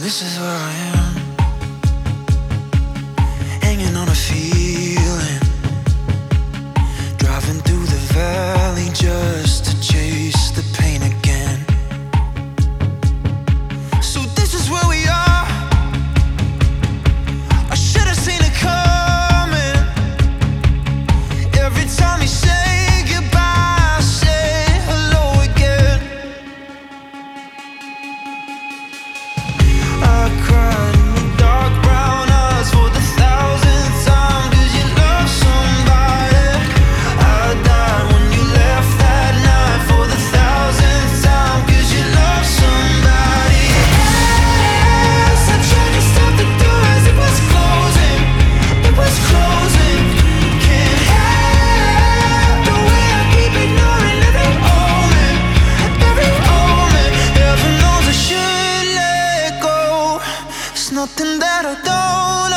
This is where I am, hanging on a feeling, driving through the valley just to chase the pain again. So this is where we are. I should have seen it coming. Every time you say goodbye, I say hello again. I cried in the dark brown eyes for the thousandth time, 'cause you love somebody. I died when you left that night for the thousandth time, 'cause you love somebody. Yes, I tried to stop the door as it was closing. It was closing. Can't help the way I keep ignoring every omen, every omen. Heaven knows I should let go. There's nothing that I don't